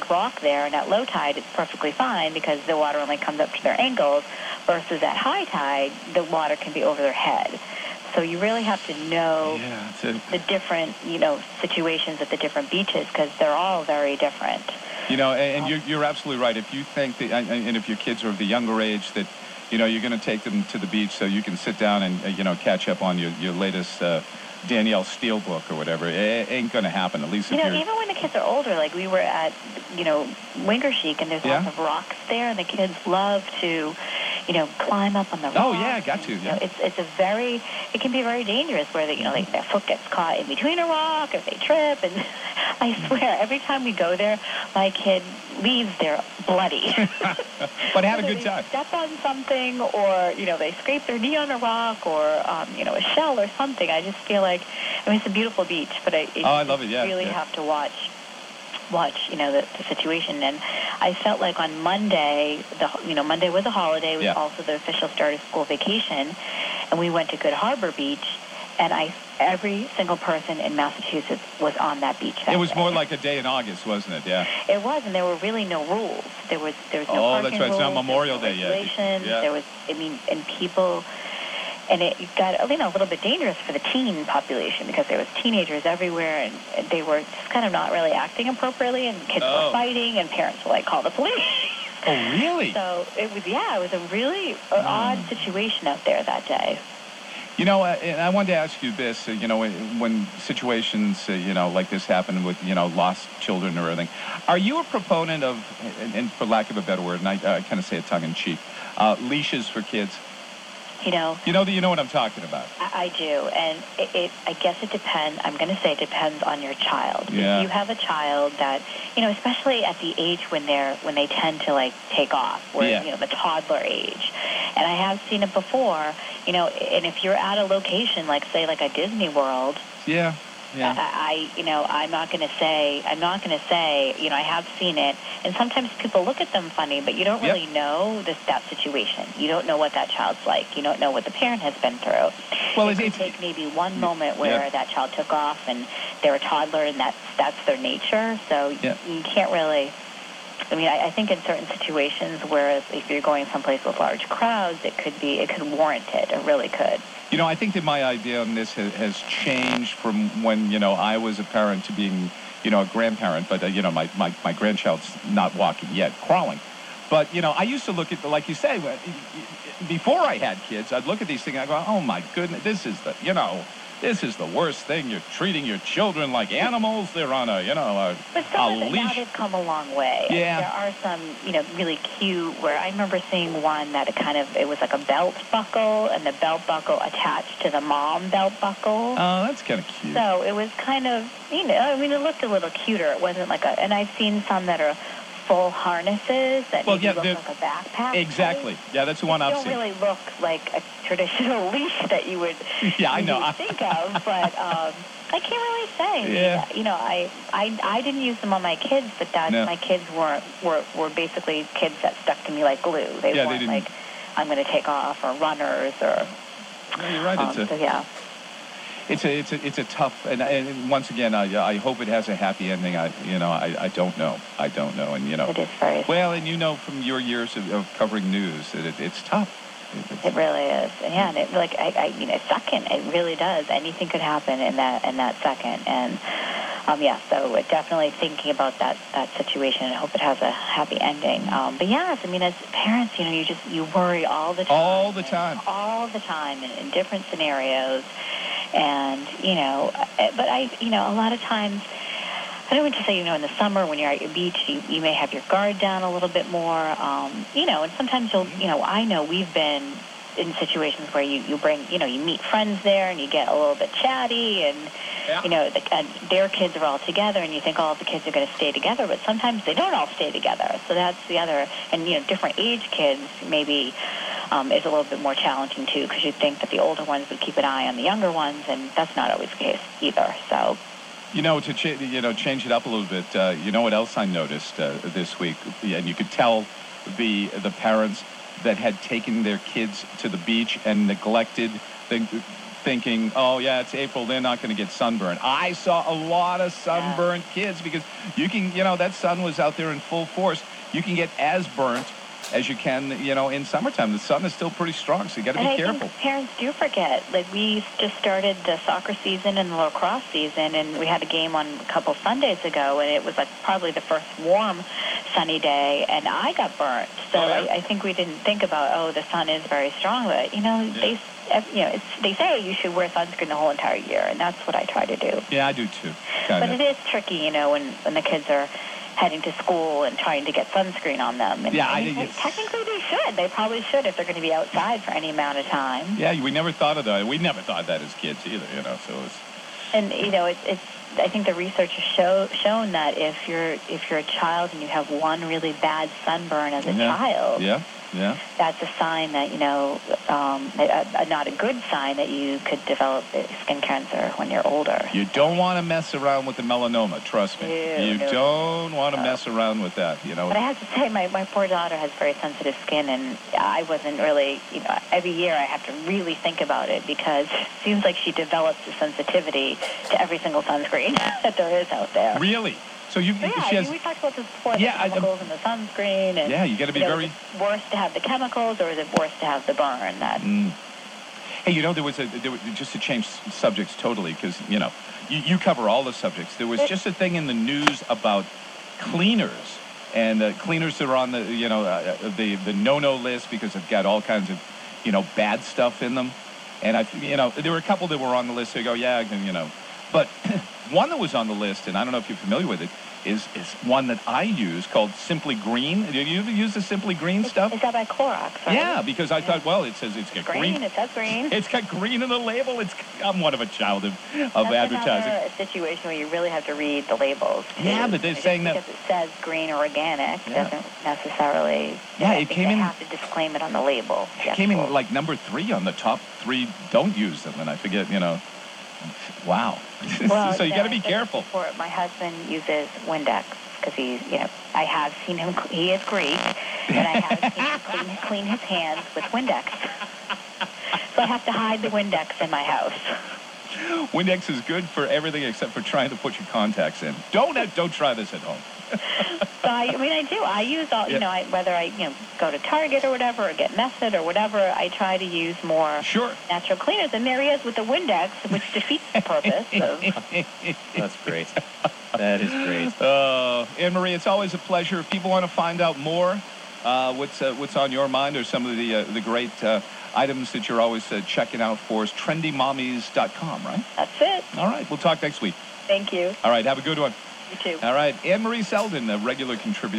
rock there, and at low tide it's perfectly fine because the water only comes up to their ankles, versus at high tide, the water can be over their head. So you really have to know the different, situations at the different beaches because they're all very different. And you're absolutely right. If you think that, and if your kids are of the younger age, that, you're going to take them to the beach so you can sit down and, catch up on your latest Danielle Steele book or whatever, it ain't going to happen, at least if you're... Even when the kids are older, like we were at, Wingersheek, and there's lots of rocks there, and the kids love to... climb up on the rocks. Oh, yeah, got to. Yeah. It can be very dangerous where their foot gets caught in between a rock if they trip. And I swear, every time we go there, my kid leaves there bloody. But have a good time. They step on something, or, they scrape their knee on a rock, or, a shell or something. I just feel like, it's a beautiful beach, but I love it, yeah. You really have to watch, the situation. And I felt like on Monday, Monday was a holiday. It was also the official start of school vacation. And we went to Good Harbor Beach, and every single person in Massachusetts was on that beach that day. It was more like a day in August, wasn't it? Yeah. It was, and there were really no rules. There was no parking rules. Oh, that's right. Rules, it's not Memorial Day yet. Yeah. There was, and people... And it got, a little bit dangerous for the teen population because there was teenagers everywhere, and they were just kind of not really acting appropriately, and kids were fighting, and parents were like, call the police. Oh, really? So it was a really odd situation out there that day. And I wanted to ask you this, when situations, like this happen with, lost children or anything, are you a proponent of, and for lack of a better word, and I kind of say it tongue-in-cheek, leashes for kids? You know what I'm talking about. I do, and I guess it depends. I'm going to say it depends on your child. Yeah. If you have a child that, especially at the age when they tend to take off, where the toddler age, and I have seen it before. And if you're at a location like a Disney World, yeah. I'm not going to say, I have seen it, and sometimes people look at them funny, but you don't really know that situation. You don't know what that child's like. You don't know what the parent has been through. Well, it could take maybe one moment where that child took off and they're a toddler, and that's their nature, so you can't really... I think in certain situations, whereas if you're going someplace with large crowds, it could warrant it. It really could. I think that my idea on this has changed from when, I was a parent to being, a grandparent. But, my grandchild's not walking yet, crawling. But, I used to look at, like you say, before I had kids, I'd look at these things and I go, oh, my goodness, this is the worst thing. You're treating your children like animals. They're on a leash. Now they've come a long way. Yeah. There are some, really cute, where I remember seeing one that it was like a belt buckle, and the belt buckle attached to the mom belt buckle. Oh, that's kind of cute. So it was kind of, it looked a little cuter. It wasn't and I've seen some that are full harnesses that look like a backpack. Exactly. Yeah, that's the one I've seen. They don't really look like a traditional leash that you would think of, but I can't really say. Yeah. I didn't use them on my kids, but my kids were basically kids that stuck to me like glue. They weren't like, I'm going to take off, or runners, or... No, you're right. It's a tough, and once again, I hope it has a happy ending. I don't know, and it is very well, and from your years of covering news, it's tough. It really is, and a second, it really does. Anything could happen in that second, and so definitely thinking about that situation, and hope it has a happy ending. But yes, as parents, you worry all the time, in different scenarios. And, but a lot of times, I don't want to say, in the summer when you're at your beach, you may have your guard down a little bit more, and sometimes I know we've been in situations where you bring, you meet friends there and you get a little bit chatty, and, their kids are all together, and you think all the kids are going to stay together, but sometimes they don't all stay together. So that's the other, and, different age kids maybe... is a little bit more challenging, too, because you'd think that the older ones would keep an eye on the younger ones, and that's not always the case either, so... To change it up a little bit, what else I noticed this week, and you could tell the parents that had taken their kids to the beach and neglected thinking, oh, yeah, it's April, they're not going to get sunburned. I saw a lot of sunburned kids because you can, that sun was out there in full force. You can get as burnt as you can, in summertime. The sun is still pretty strong, so you got to be careful. Think parents do forget. Like, we just started the soccer season and the lacrosse season, and we had a game on a couple Sundays ago, and it was like probably the first warm, sunny day, and I got burnt. So I think we didn't think about, the sun is very strong, but they say you should wear sunscreen the whole entire year, and that's what I try to do. Yeah, I do too. But it is tricky, when the kids are heading to school and trying to get sunscreen on them. And, technically they should. They probably should if they're going to be outside for any amount of time. Yeah, we never thought of that. We never thought that as kids either, so it's... And, it's I think the research has shown that if you're a child and you have one really bad sunburn as a child... Yeah. That's a sign that, not a good sign that you could develop skin cancer when you're older. You don't want to mess around with the melanoma, trust me. You don't want to mess around with that, But I have to say, my poor daughter has very sensitive skin, and I wasn't really, every year I have to really think about it because it seems like she develops a sensitivity to every single sunscreen that there is out there. Really? So she has... we talked about this before, the chemicals in the sunscreen. And, you got to be very... Is it worse to have the chemicals or is it worse to have the burn? Hey, there was just to change subjects totally, because, you cover all the subjects. There was just a thing in the news about cleaners, and cleaners that are on the, the no-no list because they've got all kinds of, bad stuff in them. And, there were a couple that were on the list. They go, But one that was on the list, and I don't know if you're familiar with it, is one that I use called Simply Green. Did you ever use the Simply Green stuff? Is that by Clorox? Right? Yeah, because I thought, it says it's got green. It says green. It's got green in the label. I'm one of a child of advertising. That's a situation where you really have to read the labels. Yeah, but they're saying that... Because it says green or organic doesn't necessarily... Yeah, it came in... They have to disclaim it on the label. It came in like number 3 on the top 3 don't use them, and I forget, Wow. Well, so you got to be careful. My husband uses Windex because I have seen him, he is Greek, and I have seen him clean his hands with Windex. So I have to hide the Windex in my house. Windex is good for everything except for trying to put your contacts in. Don't try this at home. So I do. I use all, whether I, go to Target or whatever, or get Method or whatever, I try to use more natural cleaners. And there he is with the Windex, which defeats the purpose of... That's great. That is great. Anne-Marie, it's always a pleasure. If people want to find out more, what's on your mind, or some of the great items that you're always checking out for us, trendymommies.com, right? That's it. All right. We'll talk next week. Thank you. All right. Have a good one. You too. All right. Anne-Marie Selden, a regular contributor.